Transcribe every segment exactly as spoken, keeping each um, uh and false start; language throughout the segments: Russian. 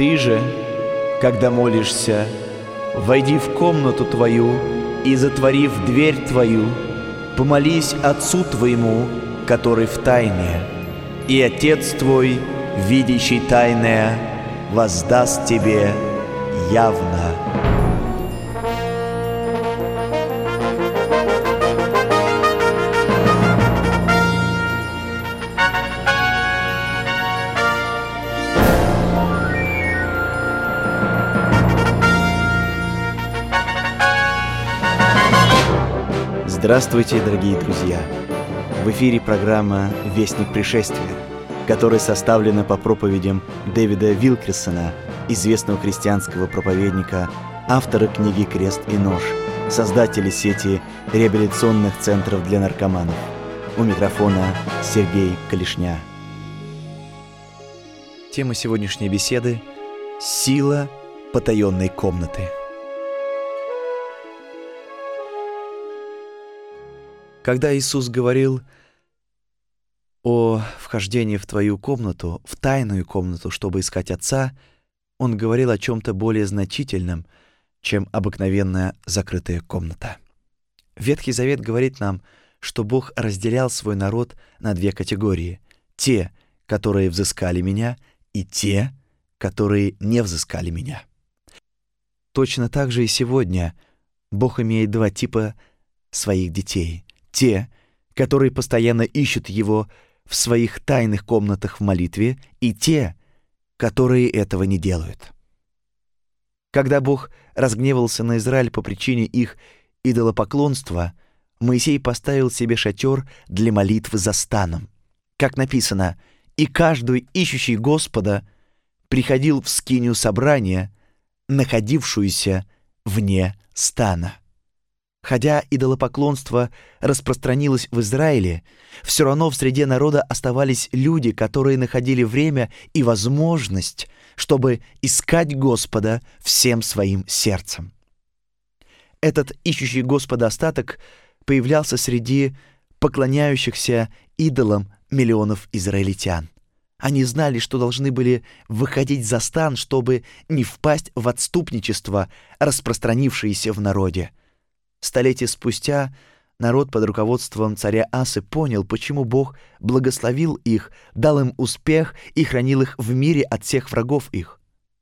Ты же, когда молишься, войди в комнату твою и, затворив дверь твою, помолись Отцу твоему, который в тайне, и Отец твой, видящий тайное, воздаст тебе явно». Здравствуйте, дорогие друзья! В эфире программа «Вестник пришествия», которая составлена по проповедям Дэвида Вилкерсона, известного христианского проповедника, автора книги «Крест и нож», создателя сети реабилитационных центров для наркоманов. У микрофона Сергей Калишня. Тема сегодняшней беседы – «Сила потаенной комнаты». Когда Иисус говорил о вхождении в твою комнату, в тайную комнату, чтобы искать Отца, Он говорил о чем-то более значительном, чем обыкновенная закрытая комната. Ветхий Завет говорит нам, что Бог разделял свой народ на две категории: те, которые взыскали Меня, и те, которые не взыскали Меня. Точно так же и сегодня Бог имеет два типа своих детей: те, которые постоянно ищут Его в своих тайных комнатах в молитве, и те, которые этого не делают. Когда Бог разгневался на Израиль по причине их идолопоклонства, Моисей поставил себе шатер для молитвы за станом. Как написано: «И каждый, ищущий Господа, приходил в скинию собрания, находившуюся вне стана». Хотя идолопоклонство распространилось в Израиле, все равно в среде народа оставались люди, которые находили время и возможность, чтобы искать Господа всем своим сердцем. Этот ищущий Господа остаток появлялся среди поклоняющихся идолам миллионов израильтян. Они знали, что должны были выходить за стан, чтобы не впасть в отступничество, распространившееся в народе. Столетия спустя народ под руководством царя Асы понял, почему Бог благословил их, дал им успех и хранил их в мире от всех врагов их.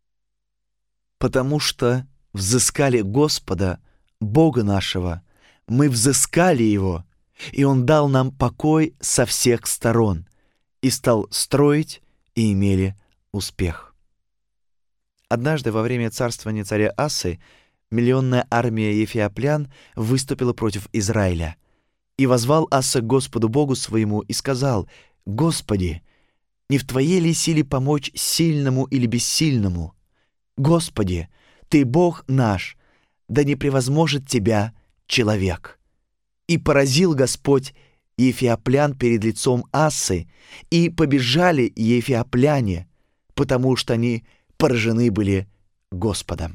Потому что взыскали Господа, Бога нашего, мы взыскали Его, и Он дал нам покой со всех сторон, и стал строить, и имели успех. Однажды во время царствования царя Асы миллионная армия ефиоплян выступила против Израиля. И воззвал Аса к Господу Богу своему и сказал: «Господи, не в Твоей ли силе помочь сильному или бессильному? Господи, Ты Бог наш, да не превозможет Тебя человек». И поразил Господь ефиоплян перед лицом Асы, и побежали ефиопляне, потому что они поражены были Господом.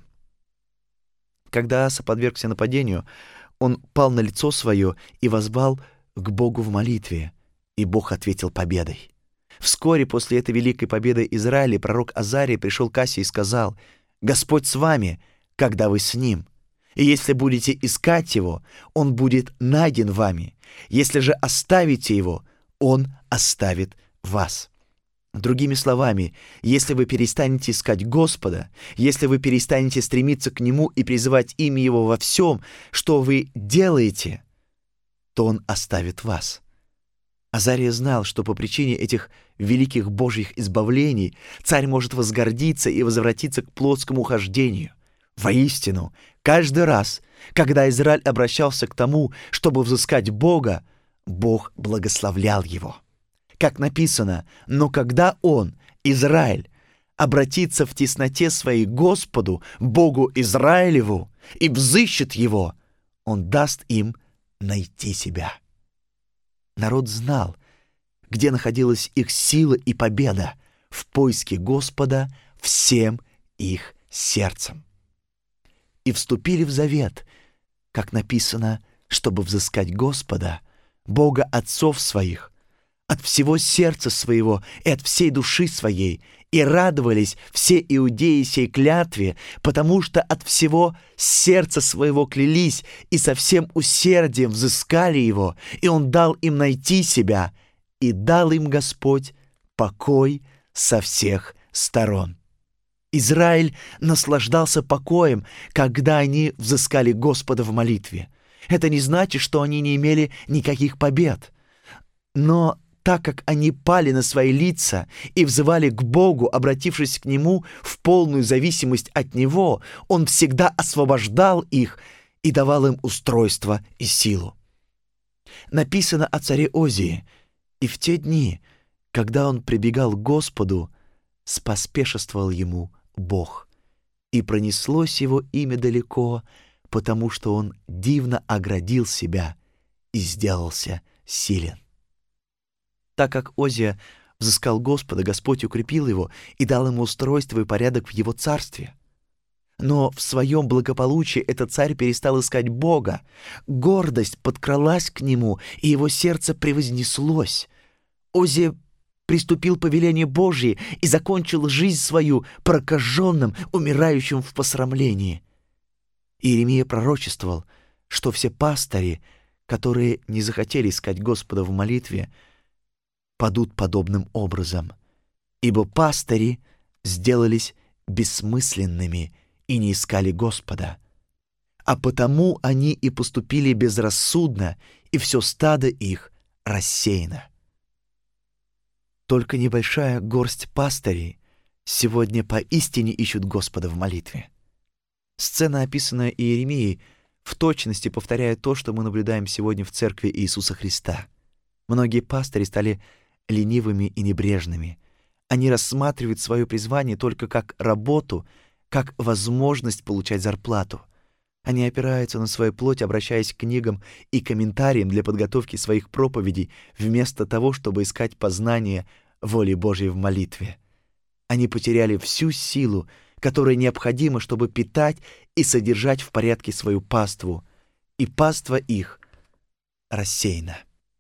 Когда Аса подвергся нападению, он пал на лицо свое и воззвал к Богу в молитве, и Бог ответил победой. Вскоре после этой великой победы Израиля пророк Азария пришел к Асе и сказал: «Господь с вами, когда вы с Ним. И если будете искать Его, Он будет найден вами. Если же оставите Его, Он оставит вас». Другими словами, если вы перестанете искать Господа, если вы перестанете стремиться к Нему и призывать имя Его во всем, что вы делаете, то Он оставит вас. Азария знал, что по причине этих великих Божьих избавлений царь может возгордиться и возвратиться к плотскому хождению. Воистину, каждый раз, когда Израиль обращался к тому, чтобы взыскать Бога, Бог благословлял его. Как написано: «Но когда он, Израиль, обратится в тесноте своей к Господу, Богу Израилеву, и взыщет Его, Он даст им найти себя». Народ знал, где находилась их сила и победа: в поиске Господа всем их сердцем. И вступили в завет, как написано, чтобы взыскать Господа, Бога отцов своих, от всего сердца своего и от всей души своей и радовались все иудеи сей клятве, потому что от всего сердца своего клялись и со всем усердием взыскали его, и он дал им найти себя, и дал им Господь покой со всех сторон. Израиль наслаждался покоем, когда они взыскали Господа в молитве. Это не значит, что они не имели никаких побед. Но так как они пали на свои лица и взывали к Богу, обратившись к Нему в полную зависимость от Него, Он всегда освобождал их и давал им устройство и силу. Написано о царе Озии: «И в те дни, когда он прибегал к Господу, споспешествовал ему Бог, и пронеслось его имя далеко, потому что он дивно оградил себя и сделался силен». Так как Озия взыскал Господа, Господь укрепил его и дал ему устройство и порядок в его царстве. Но в своем благополучии этот царь перестал искать Бога. Гордость подкралась к нему, и его сердце превознеслось. Озия приступил повеление Божье и закончил жизнь свою прокаженным, умирающим в посрамлении. Иеремия пророчествовал, что все пастыри, которые не захотели искать Господа в молитве, падут подобным образом, ибо пастыри сделались бессмысленными и не искали Господа, а потому они и поступили безрассудно, и все стадо их рассеяно. Только небольшая горсть пастырей сегодня поистине ищут Господа в молитве. Сцена, описанная Иеремией, в точности повторяет то, что мы наблюдаем сегодня в церкви Иисуса Христа. Многие пастыри стали ленивыми и небрежными. Они рассматривают свое призвание только как работу, как возможность получать зарплату. Они опираются на свою плоть, обращаясь к книгам и комментариям для подготовки своих проповедей, вместо того, чтобы искать познание воли Божьей в молитве. Они потеряли всю силу, которая необходима, чтобы питать и содержать в порядке свою паству, и паства их рассеяна.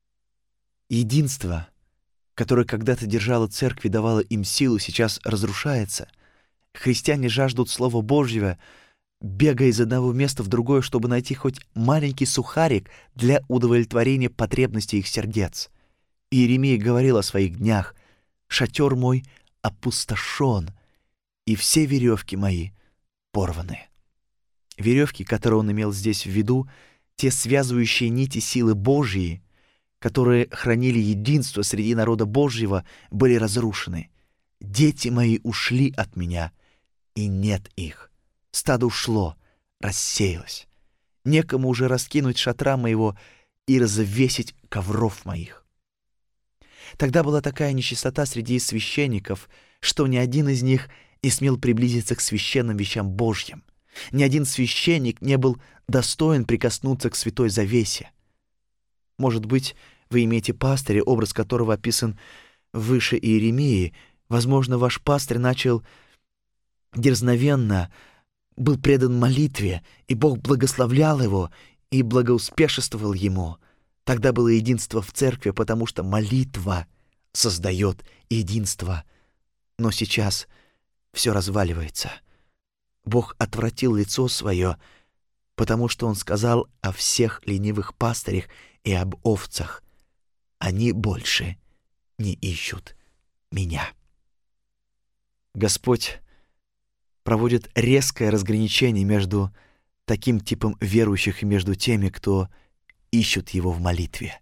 Единство, которое когда-то держало церкви, давало им силу, сейчас разрушается. Христиане жаждут Слова Божьего, бегая из одного места в другое, чтобы найти хоть маленький сухарик для удовлетворения потребностей их сердец. Иеремия говорил о своих днях: «Шатер мой опустошен, и все веревки мои порваны». Веревки, которые он имел здесь в виду, те связывающие нити силы Божьей, которые хранили единство среди народа Божьего, были разрушены. «Дети мои ушли от меня, и нет их. Стадо ушло, рассеялось. Некому уже раскинуть шатра моего и развесить ковров моих». Тогда была такая нечистота среди священников, что ни один из них не смел приблизиться к священным вещам Божьим. Ни один священник не был достоин прикоснуться к святой завесе. Может быть, вы имеете пастыря, образ которого описан выше Иеремии. Возможно, ваш пастырь начал дерзновенно, был предан молитве, и Бог благословлял его и благоуспешествовал ему. Тогда было единство в церкви, потому что молитва создает единство. Но сейчас все разваливается. Бог отвратил лицо свое, потому что Он сказал о всех ленивых пастырях и об овцах: «Они больше не ищут меня». Господь проводит резкое разграничение между таким типом верующих и между теми, кто ищут Его в молитве.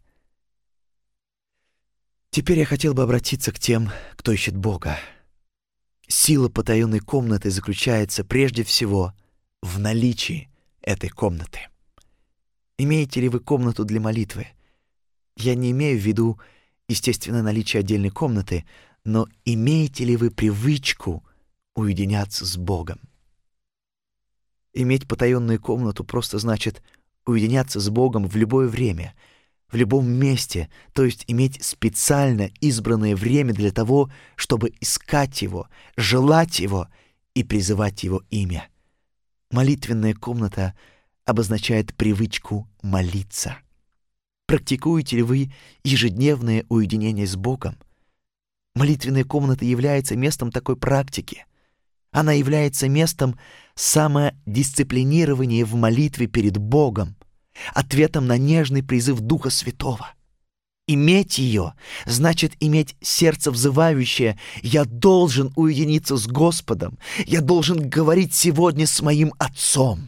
Теперь я хотел бы обратиться к тем, кто ищет Бога. Сила потаенной комнаты заключается прежде всего в наличии этой комнаты. Имеете ли вы комнату для молитвы? Я не имею в виду, естественно, наличие отдельной комнаты, но имеете ли вы привычку уединяться с Богом? Иметь потаенную комнату просто значит уединяться с Богом в любое время, в любом месте, то есть иметь специально избранное время для того, чтобы искать Его, желать Его и призывать Его имя. Молитвенная комната обозначает привычку молиться. Практикуете ли вы ежедневное уединение с Богом? Молитвенная комната является местом такой практики. Она является местом самодисциплинирования в молитве перед Богом, ответом на нежный призыв Духа Святого. Иметь ее значит иметь сердце взывающее: «Я должен уединиться с Господом, я должен говорить сегодня с моим Отцом».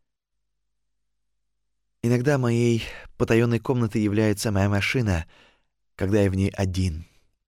Иногда моей потаенной комнатой является моя машина, когда я в ней один.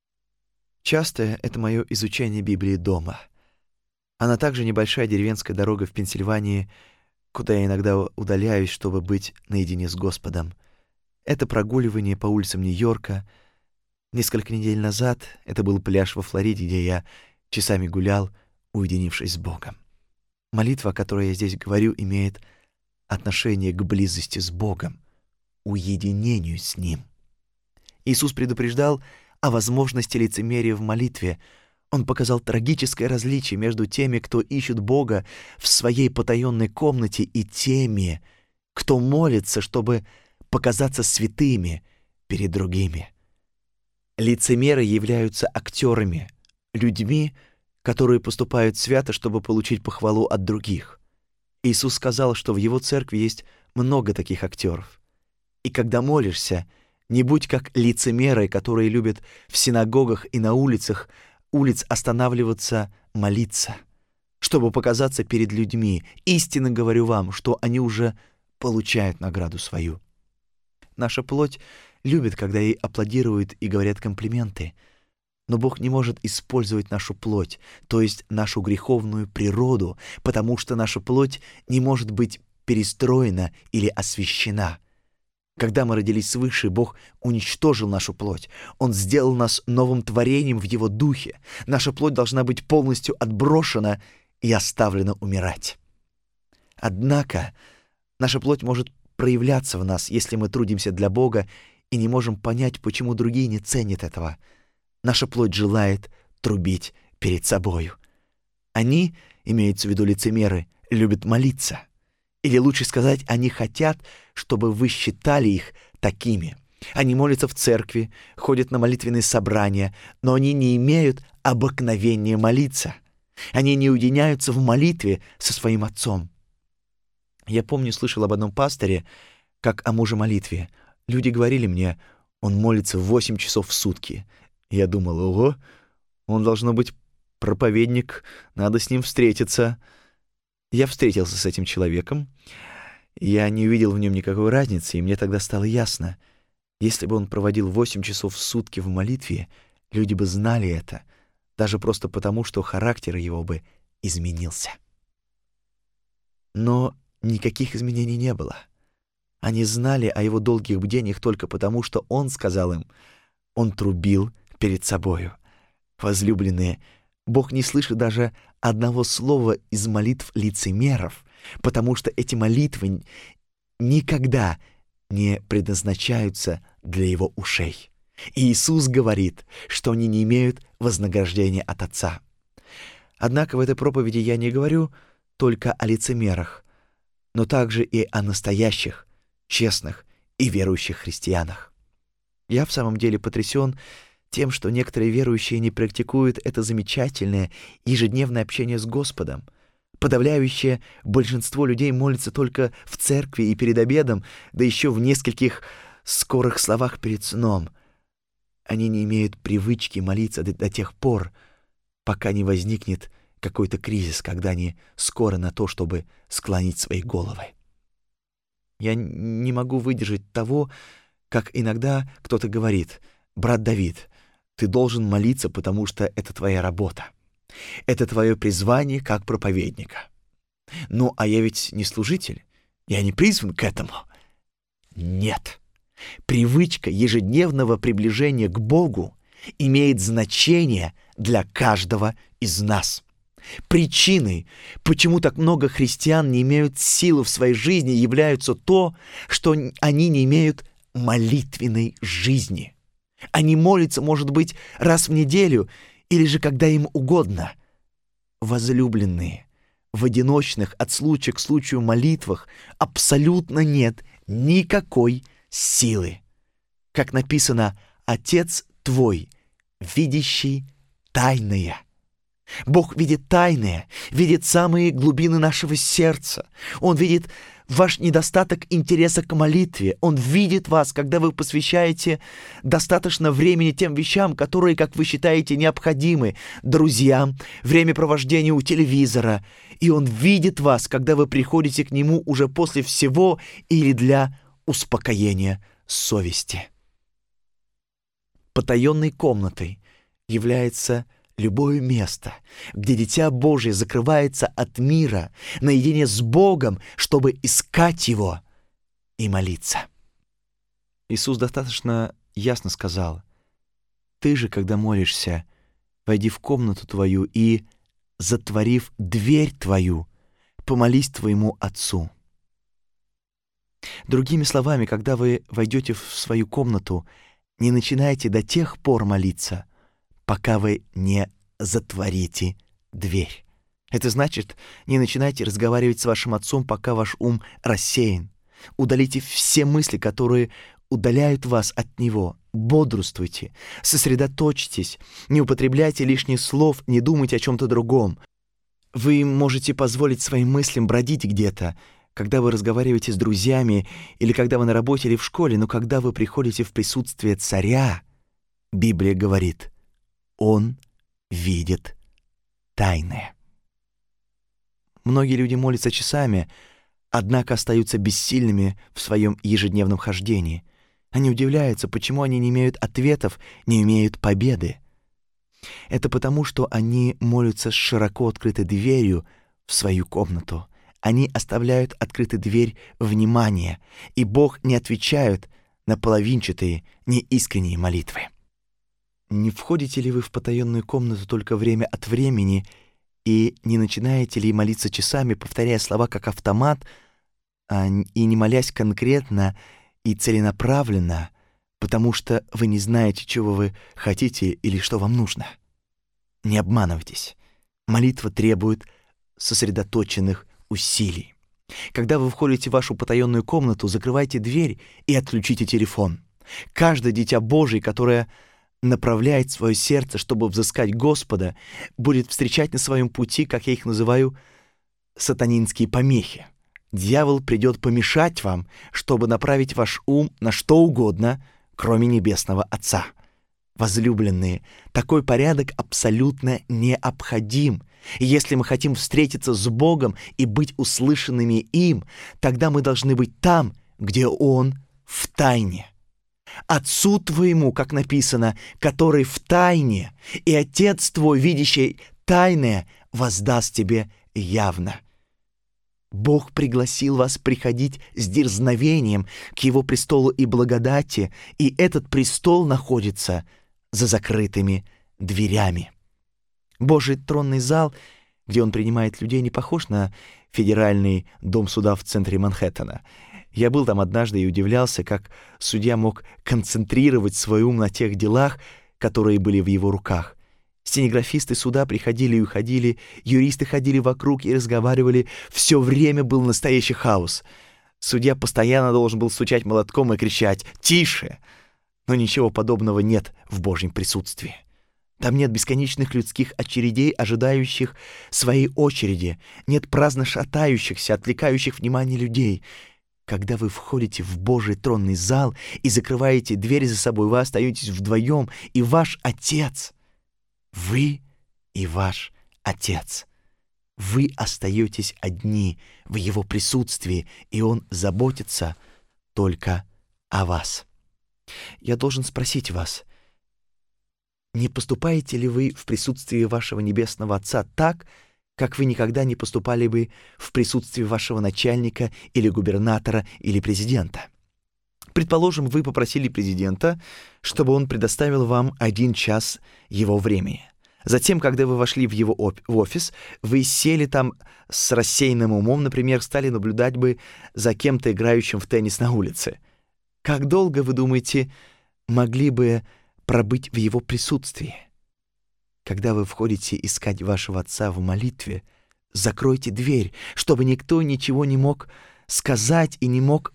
Часто это мое изучение Библии дома. Она также небольшая деревенская дорога в Пенсильвании, куда я иногда удаляюсь, чтобы быть наедине с Господом. Это прогуливание по улицам Нью-Йорка. Несколько недель назад это был пляж во Флориде, где я часами гулял, уединившись с Богом. Молитва, о которой я здесь говорю, имеет отношение к близости с Богом, уединению с Ним. Иисус предупреждал о возможности лицемерия в молитве. Он показал трагическое различие между теми, кто ищет Бога в своей потаенной комнате, и теми, кто молится, чтобы показаться святыми перед другими. Лицемеры являются актерами, людьми, которые поступают свято, чтобы получить похвалу от других. Иисус сказал, что в Его церкви есть много таких актеров. И когда молишься, не будь как лицемеры, которые любят в синагогах и на улицах улиц останавливаться молиться, чтобы показаться перед людьми. Истинно говорю вам, что они уже получают награду свою. Наша плоть любит, когда ей аплодируют и говорят комплименты. Но Бог не может использовать нашу плоть, то есть нашу греховную природу, потому что наша плоть не может быть перестроена или освящена. Когда мы родились свыше, Бог уничтожил нашу плоть. Он сделал нас новым творением в Его духе. Наша плоть должна быть полностью отброшена и оставлена умирать. Однако наша плоть может проявляться в нас, если мы трудимся для Бога и не можем понять, почему другие не ценят этого. Наша плоть желает трубить перед собою. Они, имеются в виду лицемеры, любят молиться. Или лучше сказать, они хотят, чтобы вы считали их такими. Они молятся в церкви, ходят на молитвенные собрания, но они не имеют обыкновения молиться. Они не уединяются в молитве со своим отцом. Я помню, слышал об одном пасторе, как о муже-молитве. Люди говорили мне, он молится восемь часов в сутки. Я думал, ого, он должно быть проповедник, надо с ним встретиться. Я встретился с этим человеком. Я не увидел в нем никакой разницы, и мне тогда стало ясно. Если бы он проводил восемь часов в сутки в молитве, люди бы знали это, даже просто потому, что характер его бы изменился. Но никаких изменений не было. Они знали о его долгих бдениях только потому, что он сказал им, он трубил перед собою. Возлюбленные, Бог не слышит даже одного слова из молитв лицемеров, потому что эти молитвы никогда не предназначаются для Его ушей. И Иисус говорит, что они не имеют вознаграждения от Отца. Однако в этой проповеди я не говорю только о лицемерах, но также и о настоящих, честных и верующих христианах. Я в самом деле потрясен тем, что некоторые верующие не практикуют это замечательное ежедневное общение с Господом. Подавляющее большинство людей молится только в церкви и перед обедом, да еще в нескольких скорых словах перед сном. Они не имеют привычки молиться до, до тех пор, пока не возникнет какой-то кризис, когда они скоро на то, чтобы склонить свои головы. Я не могу выдержать того, как иногда кто-то говорит: «Брат Давид, ты должен молиться, потому что это твоя работа. Это твое призвание как проповедника». Ну, а я ведь не служитель, я не призван к этому. Нет. Привычка ежедневного приближения к Богу имеет значение для каждого из нас. Причиной, почему так много христиан не имеют силы в своей жизни, является то, что они не имеют молитвенной жизни. Они молятся, может быть, раз в неделю или же когда им угодно. Возлюбленные, в одиночных от случая к случаю молитвах абсолютно нет никакой силы. Как написано, «Отец твой видящий тайное. Бог видит тайное, видит самые глубины нашего сердца. Он видит ваш недостаток интереса к молитве. Он видит вас, когда вы посвящаете достаточно времени тем вещам, которые, как вы считаете, необходимы друзьям, времяпровождению у телевизора. И Он видит вас, когда вы приходите к Нему уже после всего или для успокоения совести. Потаенной комнатой является любое место, где Дитя Божие закрывается от мира наедине с Богом, чтобы искать Его и молиться. Иисус достаточно ясно сказал: «Ты же, когда молишься, войди в комнату твою и, затворив дверь твою, помолись твоему Отцу». Другими словами, когда вы войдете в свою комнату, не начинайте до тех пор молиться, пока вы не затворите дверь. Это значит, не начинайте разговаривать с вашим Отцом, пока ваш ум рассеян. Удалите все мысли, которые удаляют вас от Него. Бодрствуйте, сосредоточьтесь, не употребляйте лишних слов, не думайте о чем-то другом. Вы можете позволить своим мыслям бродить где-то, когда вы разговариваете с друзьями или когда вы на работе или в школе, но когда вы приходите в присутствие Царя, Библия говорит: Он видит тайное. Многие люди молятся часами, однако остаются бессильными в своем ежедневном хождении. Они удивляются, почему они не имеют ответов, не имеют победы. Это потому, что они молятся с широко открытой дверью в свою комнату. Они оставляют открытой дверь внимания, и Бог не отвечает на половинчатые, неискренние молитвы. Не входите ли вы в потаенную комнату только время от времени и не начинаете ли молиться часами, повторяя слова как автомат, а, и не молясь конкретно и целенаправленно, потому что вы не знаете, чего вы хотите или что вам нужно? Не обманывайтесь. Молитва требует сосредоточенных усилий. Когда вы входите в вашу потаенную комнату, закрывайте дверь и отключите телефон. Каждое дитя Божие, которое направляет свое сердце, чтобы взыскать Господа, будет встречать на своем пути, как я их называю, сатанинские помехи. Дьявол придет помешать вам, чтобы направить ваш ум на что угодно, кроме Небесного Отца. Возлюбленные, такой порядок абсолютно необходим. И если мы хотим встретиться с Богом и быть услышанными им, тогда мы должны быть там, где Он в тайне. Отцу твоему, как написано, который в тайне, и Отец твой, видящий тайное, воздаст тебе явно. Бог пригласил вас приходить с дерзновением к Его престолу и благодати, и этот престол находится за закрытыми дверями. Божий тронный зал, где Он принимает людей, не похож на федеральный дом суда в центре Манхэттена. Я был там однажды и удивлялся, как судья мог концентрировать свой ум на тех делах, которые были в его руках. Стенографисты суда приходили и уходили, юристы ходили вокруг и разговаривали. Все время был настоящий хаос. Судья постоянно должен был стучать молотком и кричать «Тише!». Но ничего подобного нет в Божьем присутствии. Там нет бесконечных людских очередей, ожидающих своей очереди, нет праздно шатающихся, отвлекающих внимание людей. Когда вы входите в Божий тронный зал и закрываете дверь за собой, вы остаетесь вдвоем, и ваш Отец, вы и ваш Отец, вы остаетесь одни в Его присутствии, и Он заботится только о вас. Я должен спросить вас, не поступаете ли вы в присутствии вашего Небесного Отца так, как вы никогда не поступали бы в присутствии вашего начальника или губернатора или президента? Предположим, вы попросили президента, чтобы он предоставил вам один час его времени. Затем, когда вы вошли в его оп- в офис, вы сели там с рассеянным умом, например, стали наблюдать бы за кем-то, играющим в теннис на улице. Как долго, вы думаете, могли бы пробыть в его присутствии? Когда вы входите искать вашего Отца в молитве, закройте дверь, чтобы никто ничего не мог сказать и не мог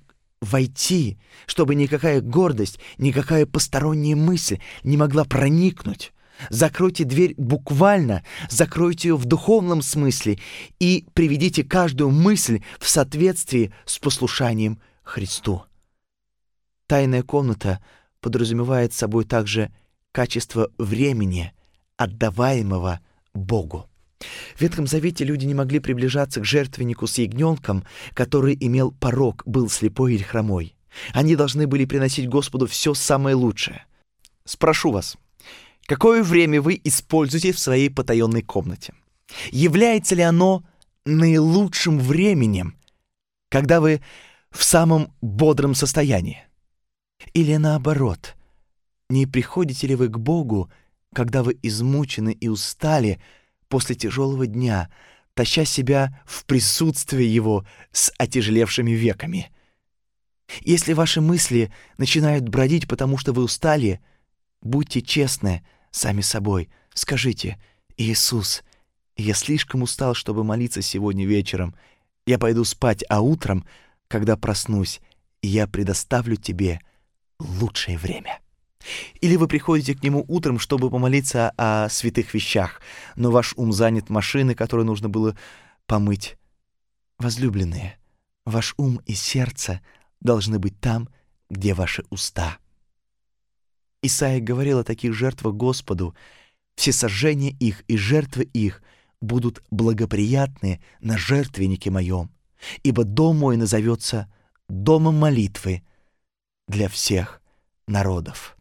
войти, чтобы никакая гордость, никакая посторонняя мысль не могла проникнуть. Закройте дверь буквально, закройте ее в духовном смысле и приведите каждую мысль в соответствии с послушанием Христу. Тайная комната подразумевает собой также качество времени, отдаваемого Богу. В Ветхом Завете люди не могли приближаться к жертвеннику с ягненком, который имел порок, был слепой или хромой. Они должны были приносить Господу все самое лучшее. Спрошу вас, какое время вы используете в своей потаенной комнате? Является ли оно наилучшим временем, когда вы в самом бодром состоянии? Или наоборот, не приходите ли вы к Богу, когда вы измучены и устали после тяжелого дня, таща себя в присутствие Его с отяжелевшими веками? Если ваши мысли начинают бродить, потому что вы устали, будьте честны сами собой. Скажите: «Иисус, я слишком устал, чтобы молиться сегодня вечером. Я пойду спать, а утром, когда проснусь, я предоставлю Тебе лучшее время». Или вы приходите к Нему утром, чтобы помолиться о святых вещах, но ваш ум занят машиной, которую нужно было помыть. Возлюбленные, ваш ум и сердце должны быть там, где ваши уста. Исаия говорил о таких жертвах Господу: «Все сожжения их и жертвы их будут благоприятны на жертвеннике моем, ибо дом мой назовется домом молитвы для всех народов».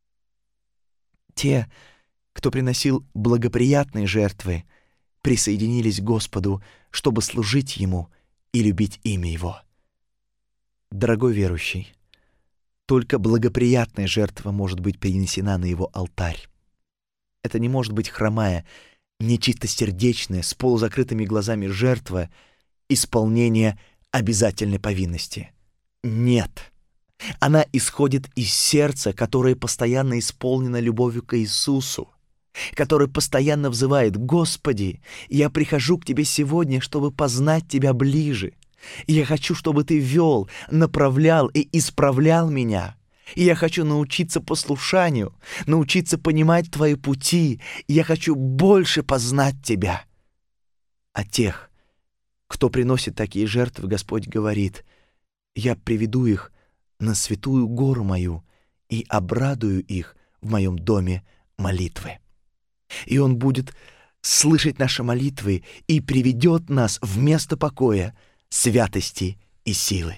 Те, кто приносил благоприятные жертвы, присоединились к Господу, чтобы служить Ему и любить имя Его. Дорогой верующий, только благоприятная жертва может быть принесена на Его алтарь. Это не может быть хромая, нечистосердечная, с полузакрытыми глазами жертва исполнения обязательной повинности. Нет. Она исходит из сердца, которое постоянно исполнено любовью к Иисусу, которое постоянно взывает: «Господи, я прихожу к Тебе сегодня, чтобы познать Тебя ближе. И я хочу, чтобы Ты вел, направлял и исправлял меня. И я хочу научиться послушанию, научиться понимать Твои пути. И я хочу больше познать Тебя». А тех, кто приносит такие жертвы, Господь говорит: «Я приведу их на святую гору мою и обрадую их в моем доме молитвы». И Он будет слышать наши молитвы и приведет нас в место покоя, святости и силы.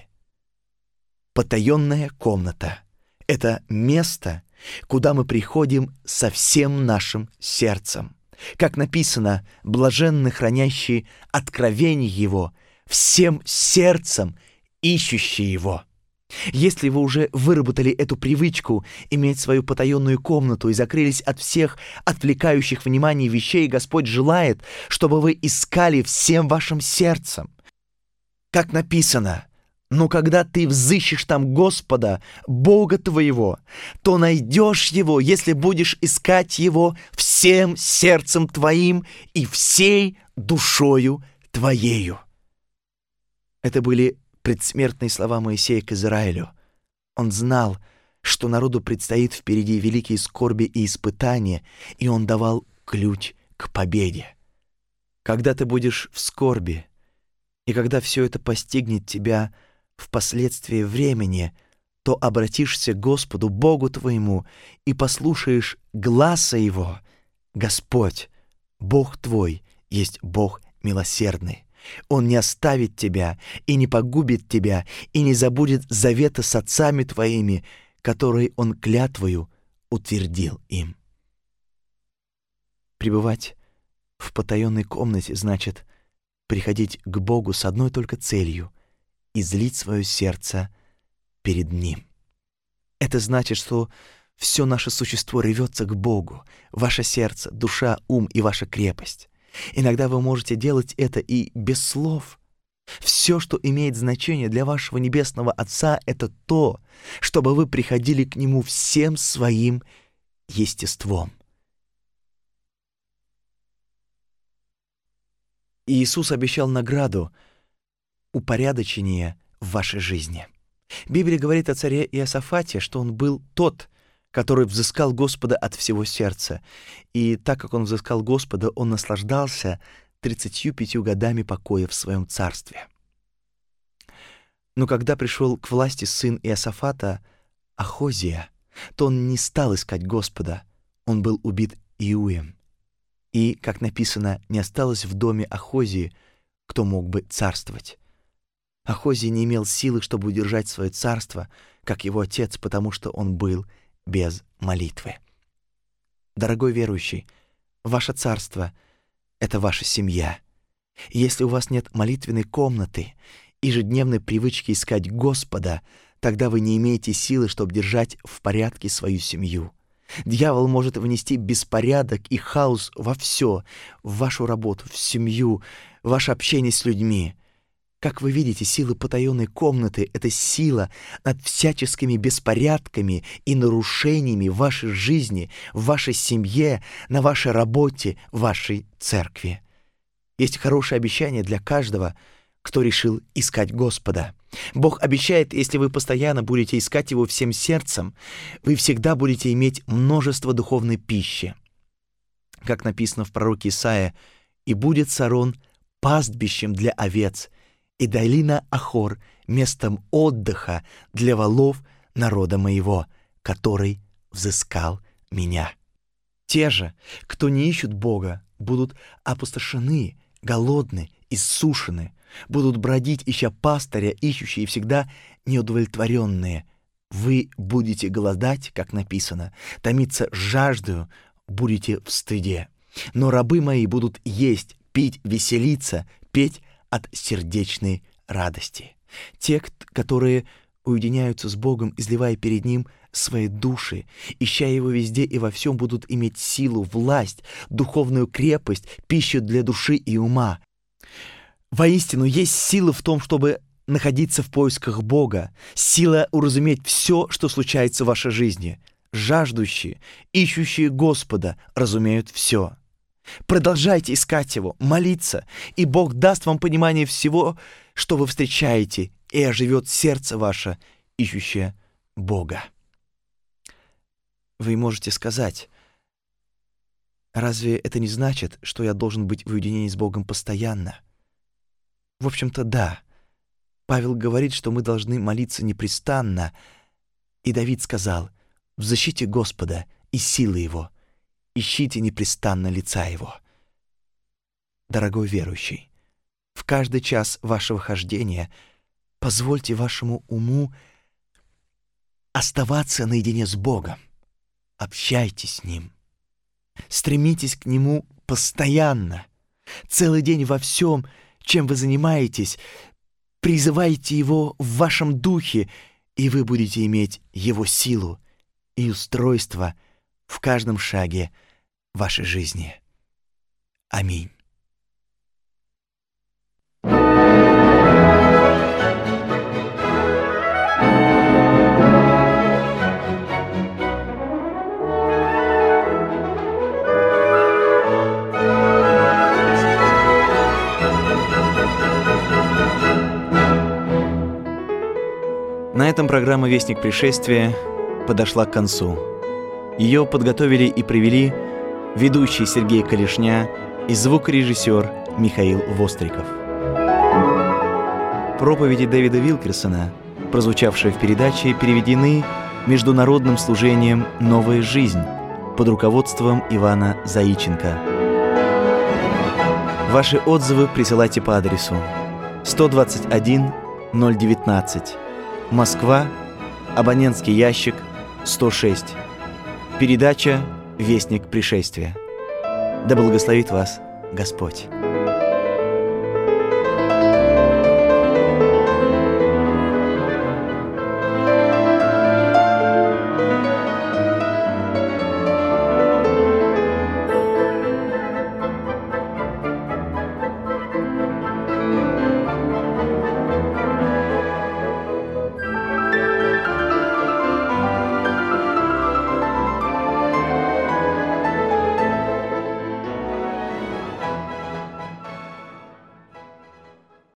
Потаенная комната — это место, куда мы приходим со всем нашим сердцем. Как написано: «Блаженны хранящие откровение Его, всем сердцем ищущие Его». Если вы уже выработали эту привычку иметь свою потаенную комнату и закрылись от всех отвлекающих внимание вещей, Господь желает, чтобы вы искали всем вашим сердцем. Как написано: «Но когда ты взыщешь там Господа, Бога твоего, то найдешь Его, если будешь искать Его всем сердцем твоим и всей душою твоею». Это были предсмертные слова Моисея к Израилю. Он знал, что народу предстоит впереди великие скорби и испытания, и он давал ключ к победе. Когда ты будешь в скорби, и когда все это постигнет тебя впоследствии времени, то обратишься к Господу Богу твоему и послушаешь гласа Его. Господь, Бог твой, есть Бог милосердный. Он не оставит тебя и не погубит тебя, и не забудет завета с отцами твоими, который Он клятвою утвердил им. Пребывать в потаенной комнате значит приходить к Богу с одной только целью — излить свое сердце перед Ним. Это значит, что все наше существо рвется к Богу, ваше сердце, душа, ум и ваша крепость. Иногда вы можете делать это и без слов. Все, что имеет значение для вашего Небесного Отца, это то, чтобы вы приходили к Нему всем своим естеством. Иисус обещал награду — упорядочение в вашей жизни. Библия говорит о царе Иосафате, что он был тот, который взыскал Господа от всего сердца. И так как он взыскал Господа, он наслаждался тридцатью пятью годами покоя в своем царстве. Но когда пришел к власти сын Иосафата, Ахозия, то он не стал искать Господа, он был убит Иуем. И, как написано, не осталось в доме Ахозии, кто мог бы царствовать. Ахозия не имел силы, чтобы удержать свое царство, как его отец, потому что он был без молитвы. Дорогой верующий, ваше царство — это ваша семья. И если у вас нет молитвенной комнаты, ежедневной привычки искать Господа, тогда вы не имеете силы, чтобы держать в порядке свою семью. Дьявол может внести беспорядок и хаос во все, в вашу работу, в семью, в ваше общение с людьми. Как вы видите, сила потаенной комнаты — это сила над всяческими беспорядками и нарушениями в вашей жизни, в вашей семье, на вашей работе, в вашей церкви. Есть хорошее обещание для каждого, кто решил искать Господа. Бог обещает, если вы постоянно будете искать Его всем сердцем, вы всегда будете иметь множество духовной пищи. Как написано в пророке Исаия: «И будет Сарон пастбищем для овец, и долина Ахор местом отдыха для волов народа моего, который взыскал меня». Те же, кто не ищут Бога, будут опустошены, голодны, иссушены, будут бродить, ища пастыря, ищущие всегда неудовлетворенные. Вы будете голодать, как написано, томиться жаждою, будете в стыде. Но рабы мои будут есть, пить, веселиться, петь от сердечной радости. Те, которые уединяются с Богом, изливая перед Ним свои души, ища Его везде и во всем, будут иметь силу, власть, духовную крепость, пищу для души и ума. Воистину, есть сила в том, чтобы находиться в поисках Бога, сила уразуметь все, что случается в вашей жизни. Жаждущие, ищущие Господа разумеют все. Продолжайте искать Его, молиться, и Бог даст вам понимание всего, что вы встречаете, и оживет сердце ваше, ищущее Бога. Вы можете сказать: разве это не значит, что я должен быть в уединении с Богом постоянно? В общем-то, да. Павел говорит, что мы должны молиться непрестанно, и Давид сказал: «В защите Господа и силы Его, ищите непрестанно лица Его». Дорогой верующий, в каждый час вашего хождения позвольте вашему уму оставаться наедине с Богом. Общайтесь с Ним. Стремитесь к Нему постоянно. Целый день во всем, чем вы занимаетесь, призывайте Его в вашем духе, и вы будете иметь Его силу и устройство в каждом шаге вашей жизни. Аминь. На этом программа «Вестник пришествия» подошла к концу. Ее подготовили и провели ведущий Сергей Калишня и звукорежиссер Михаил Востриков. Проповеди Дэвида Вилкерсона, прозвучавшие в передаче, переведены Международным служением «Новая жизнь» под руководством Ивана Заиченко. Ваши отзывы присылайте по адресу сто двадцать один ноль девятнадцать, Москва, абонентский ящик сто шесть. Передача «Вестник пришествия». Да благословит вас Господь.